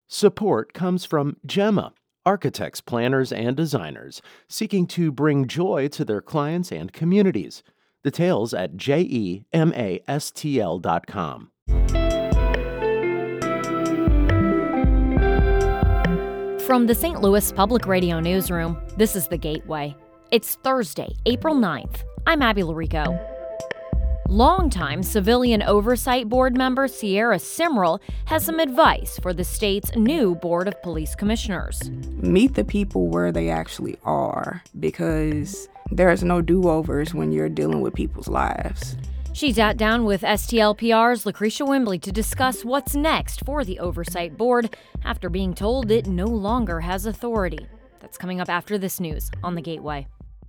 Support comes from Gemma, architects, planners, and designers seeking to bring joy to their clients and communities. Details at gemastl.com. From the St. Louis Public Radio Newsroom, this is The Gateway. It's Thursday, April 9th. I'm Abby Larico. Longtime Civilian Oversight Board member Sierra Simrel has some advice for the state's new Board of Police Commissioners. Meet the people where they actually are, because there's no do-overs when you're dealing with people's lives. She sat down with STLPR's Lucretia Wembley to discuss what's next for the Oversight Board after being told it no longer has authority. That's coming up after this news on The Gateway.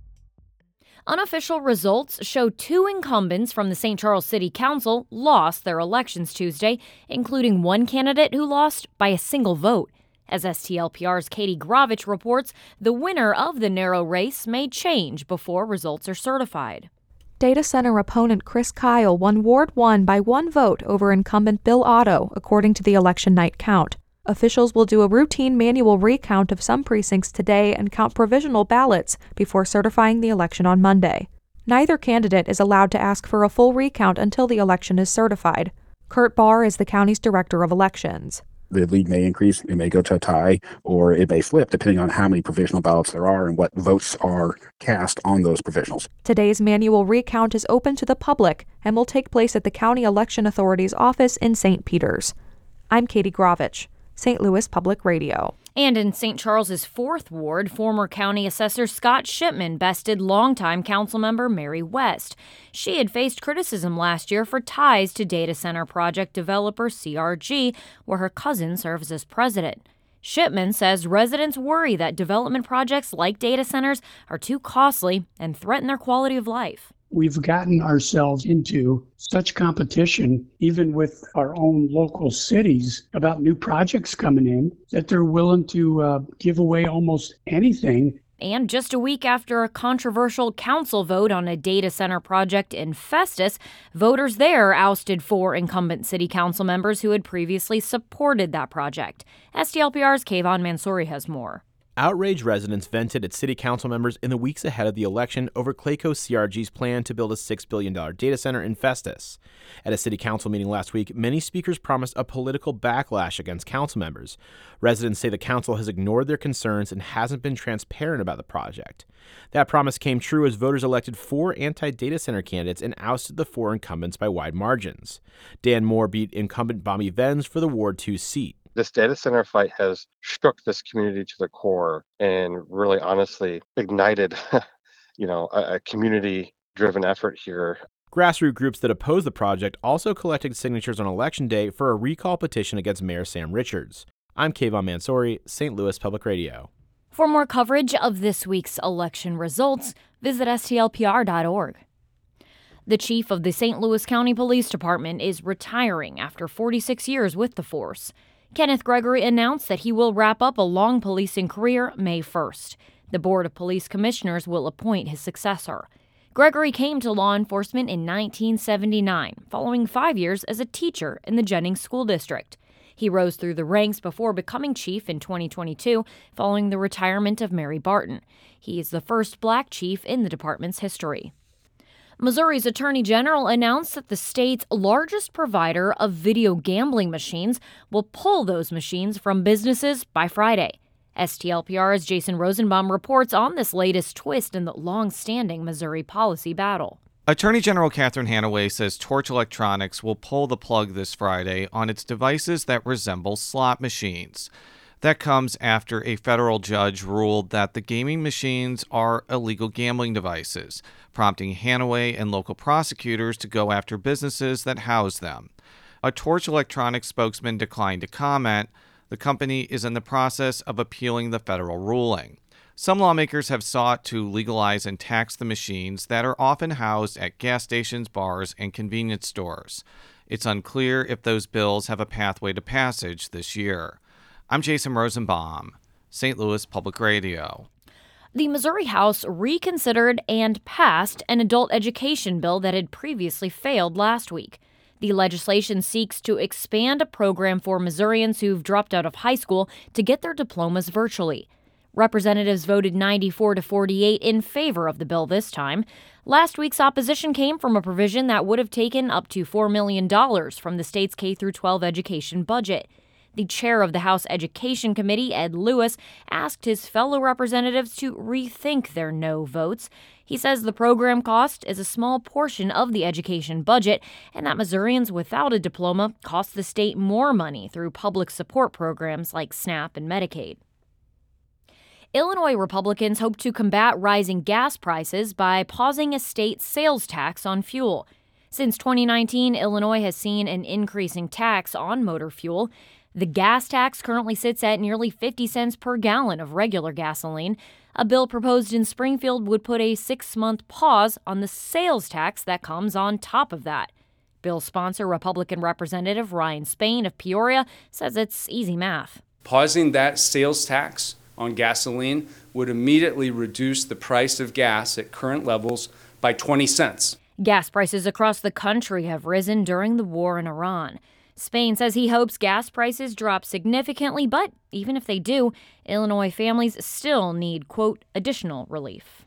Unofficial results show 2 incumbents from the St. Charles City Council lost their elections Tuesday, including one candidate who lost by a single vote. As STLPR's Katie Gravich reports, the winner of the narrow race may change before results are certified. Data center opponent Chris Kyle won Ward 1 by 1 vote over incumbent Bill Otto, according to the election night count. Officials will do a routine manual recount of some precincts today and count provisional ballots before certifying the election on Monday. Neither candidate is allowed to ask for a full recount until the election is certified. Kurt Barr is the county's director of elections. The lead may increase, it may go to a tie, or it may flip depending on how many provisional ballots there are and what votes are cast on those provisionals. Today's manual recount is open to the public and will take place at the County Election Authority's office in St. Peters. I'm Katie Gravich, St. Louis Public Radio. And in St. Charles's 4th Ward, former County Assessor Scott Shipman bested longtime councilmember Mary West. She had faced criticism last year for ties to data center project developer CRG, where her cousin serves as president. Shipman says residents worry that development projects like data centers are too costly and threaten their quality of life. We've gotten ourselves into such competition, even with our own local cities, about new projects coming in, that they're willing to give away almost anything. And just a week after a controversial council vote on a data center project in Festus, voters there ousted 4 incumbent city council members who had previously supported that project. STLPR's Kayvon Mansouri has more. Outraged residents vented at city council members in the weeks ahead of the election over Clayco CRG's plan to build a $6 billion data center in Festus. At a city council meeting last week, many speakers promised a political backlash against council members. Residents say the council has ignored their concerns and hasn't been transparent about the project. That promise came true as voters elected 4 anti-data center candidates and ousted the 4 incumbents by wide margins. Dan Moore beat incumbent Bobby Venz for the Ward 2 seat. This data center fight has shook this community to the core and really honestly ignited, a community-driven effort here. Grassroots groups that oppose the project also collected signatures on Election Day for a recall petition against Mayor Sam Richards. I'm Kayvon Mansouri, St. Louis Public Radio. For more coverage of this week's election results, visit stlpr.org. The chief of the St. Louis County Police Department is retiring after 46 years with the force. Kenneth Gregory announced that he will wrap up a long policing career May 1st. The Board of Police Commissioners will appoint his successor. Gregory came to law enforcement in 1979, following 5 years as a teacher in the Jennings School District. He rose through the ranks before becoming chief in 2022, following the retirement of Mary Barton. He is the first black chief in the department's history. Missouri's Attorney General announced that the state's largest provider of video gambling machines will pull those machines from businesses by Friday. STLPR's Jason Rosenbaum reports on this latest twist in the long-standing Missouri policy battle. Attorney General Catherine Hanaway says Torch Electronics will pull the plug this Friday on its devices that resemble slot machines. That comes after a federal judge ruled that the gaming machines are illegal gambling devices, prompting Hanaway and local prosecutors to go after businesses that house them. A Torch Electronics spokesman declined to comment. The company is in the process of appealing the federal ruling. Some lawmakers have sought to legalize and tax the machines that are often housed at gas stations, bars, and convenience stores. It's unclear if those bills have a pathway to passage this year. I'm Jason Rosenbaum, St. Louis Public Radio. The Missouri House reconsidered and passed an adult education bill that had previously failed last week. The legislation seeks to expand a program for Missourians who've dropped out of high school to get their diplomas virtually. Representatives voted 94-48 in favor of the bill this time. Last week's opposition came from a provision that would have taken up to $4 million from the state's K-12 education budget. The chair of the House Education Committee, Ed Lewis, asked his fellow representatives to rethink their no votes. He says the program cost is a small portion of the education budget and that Missourians without a diploma cost the state more money through public support programs like SNAP and Medicaid. Illinois Republicans hope to combat rising gas prices by pausing a state sales tax on fuel. Since 2019, Illinois has seen an increasing tax on motor fuel. The gas tax currently sits at nearly 50 cents per gallon of regular gasoline. A bill proposed in Springfield would put a 6-month pause on the sales tax that comes on top of that. Bill sponsor Republican Representative Ryan Spain of Peoria says it's easy math. Pausing that sales tax on gasoline would immediately reduce the price of gas at current levels by 20 cents. Gas prices across the country have risen during the war in Iran. Spain says he hopes gas prices drop significantly, but even if they do, Illinois families still need, quote, additional relief.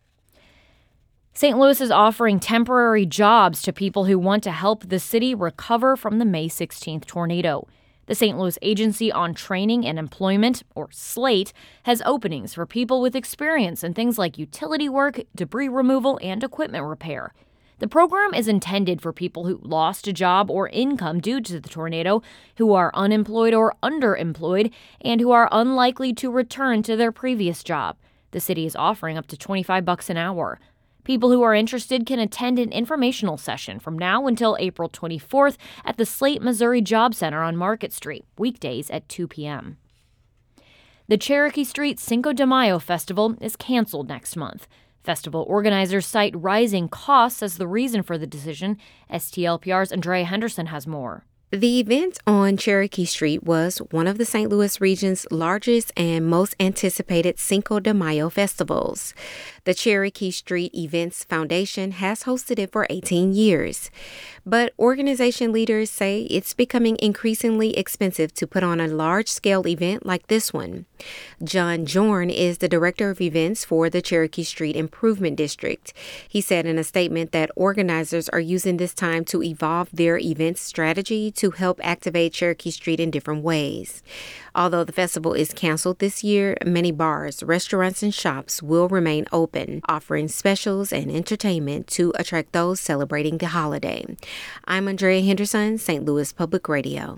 St. Louis is offering temporary jobs to people who want to help the city recover from the May 16th tornado. The St. Louis Agency on Training and Employment, or SLATE, has openings for people with experience in things like utility work, debris removal, and equipment repair. The program is intended for people who lost a job or income due to the tornado, who are unemployed or underemployed, and who are unlikely to return to their previous job. The city is offering up to $25 an hour. People who are interested can attend an informational session from now until April 24th at the Slate, Missouri Job Center on Market Street, weekdays at 2 p.m. The Cherokee Street Cinco de Mayo Festival is canceled next month. Festival organizers cite rising costs as the reason for the decision. STLPR's Andrea Henderson has more. The event on Cherokee Street was one of the St. Louis region's largest and most anticipated Cinco de Mayo festivals. The Cherokee Street Events Foundation has hosted it for 18 years. But organization leaders say it's becoming increasingly expensive to put on a large-scale event like this one. John Jorn is the director of events for the Cherokee Street Improvement District. He said in a statement that organizers are using this time to evolve their event strategy to help activate Cherokee Street in different ways. Although the festival is canceled this year, many bars, restaurants, and shops will remain open, offering specials and entertainment to attract those celebrating the holiday. I'm Andrea Henderson, St. Louis Public Radio.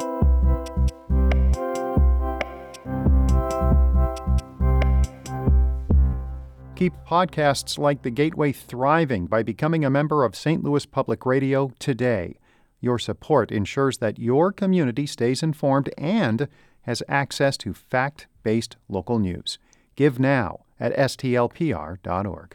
Keep podcasts like The Gateway thriving by becoming a member of St. Louis Public Radio today. Your support ensures that your community stays informed and has access to fact-based local news. Give now at stlpr.org.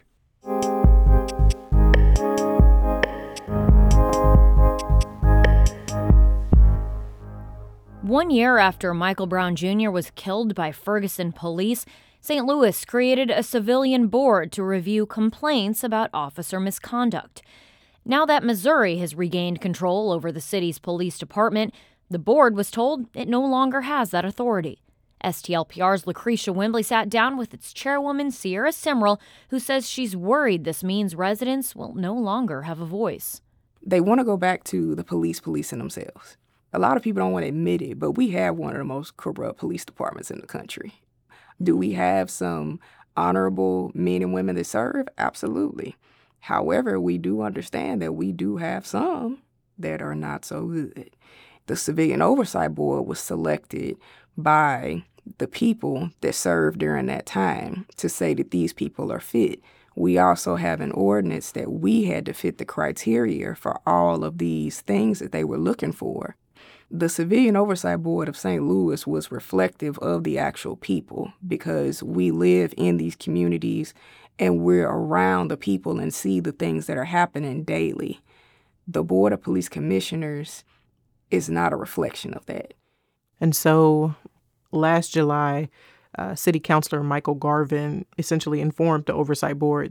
One year after Michael Brown Jr. was killed by Ferguson police, St. Louis created a civilian board to review complaints about officer misconduct. Now that Missouri has regained control over the city's police department, the board was told it no longer has that authority. STLPR's Lucretia Wembley sat down with its chairwoman, Sierra Simrell, who says she's worried this means residents will no longer have a voice. They want to go back to the police policing themselves. A lot of people don't want to admit it, but we have one of the most corrupt police departments in the country. Do we have some honorable men and women that serve? Absolutely. However, we do understand that we do have some that are not so good. The Civilian Oversight Board was selected by the people that served during that time to say that these people are fit. We also have an ordinance that we had to fit the criteria for all of these things that they were looking for. The Civilian Oversight Board of St. Louis was reflective of the actual people because we live in these communities and we're around the people and see the things that are happening daily. The Board of Police Commissioners is not a reflection of that. And so last July, City Councilor Michael Garvin essentially informed the Oversight Board that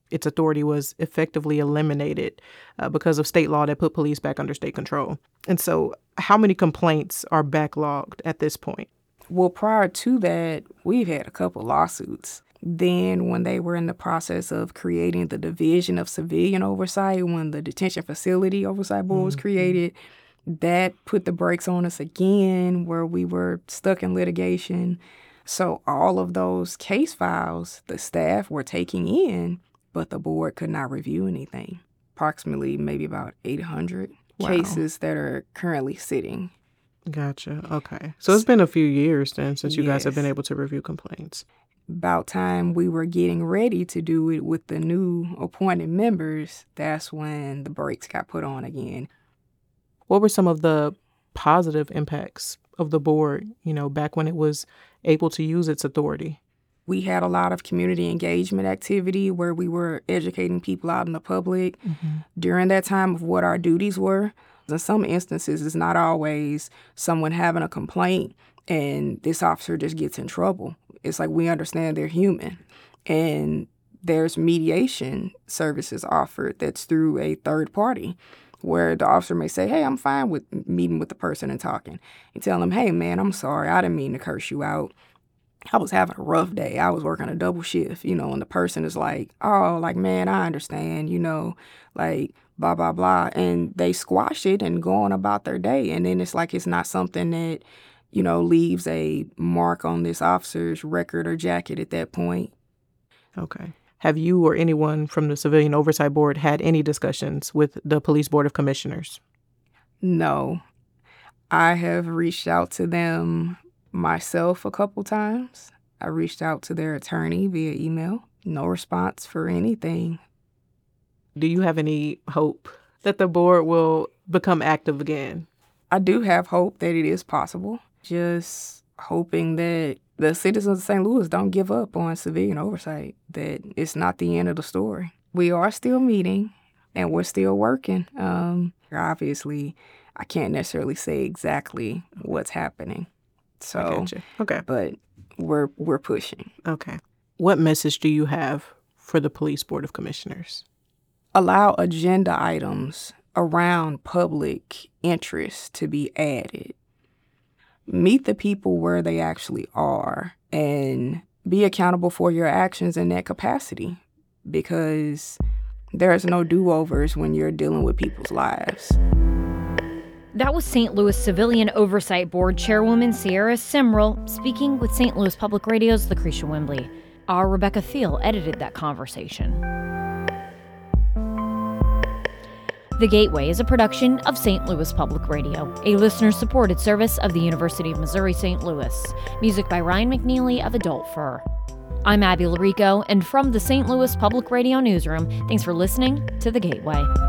its authority was effectively eliminated because of state law that put police back under state control. And so how many complaints are backlogged at this point? Well, prior to that, we've had a couple lawsuits. Then when they were in the process of creating the Division of Civilian Oversight, when the Detention Facility Oversight Board was created, that put the brakes on us again, where we were stuck in litigation. So all of those case files, the staff were taking in, but the board could not review anything. Approximately maybe about 800 cases that are currently sitting. Gotcha. Okay. So it's been a few years then since you guys have been able to review complaints. About time we were getting ready to do it with the new appointed members, that's when the brakes got put on again. What were some of the positive impacts of the board, back when it was able to use its authority? We had a lot of community engagement activity where we were educating people out in the public during that time of what our duties were. In some instances, it's not always someone having a complaint and this officer just gets in trouble. It's like we understand they're human. And there's mediation services offered that's through a third party where the officer may say, hey, I'm fine with meeting with the person and talking. You tell them, hey, man, I'm sorry. I didn't mean to curse you out. I was having a rough day. I was working a double shift, and the person is like, oh, like, man, I understand, like, blah, blah, blah. And they squash it and go on about their day. And then it's like it's not something that, leaves a mark on this officer's record or jacket at that point. Okay. Have you or anyone from the Civilian Oversight Board had any discussions with the Police Board of Commissioners? No. I have reached out to them myself a couple times. I reached out to their attorney via email. No response for anything. Do you have any hope that the board will become active again? I do have hope that it is possible. Just hoping that the citizens of St. Louis don't give up on civilian oversight, that it's not the end of the story. We are still meeting and we're still working. Obviously, I can't necessarily say exactly what's happening. So, I gotcha. Okay. But we're pushing. Okay. What message do you have for the Police Board of Commissioners? Allow agenda items around public interest to be added. Meet the people where they actually are and be accountable for your actions in that capacity, because there's no do-overs when you're dealing with people's lives. That was St. Louis Civilian Oversight Board Chairwoman Sierra Simrel speaking with St. Louis Public Radio's Lucretia Wembley. Our Rebecca Thiel edited that conversation. The Gateway is a production of St. Louis Public Radio, a listener-supported service of the University of Missouri St. Louis. Music by Ryan McNeely of Adult Fur. I'm Abby Larico, and from the St. Louis Public Radio newsroom, thanks for listening to The Gateway.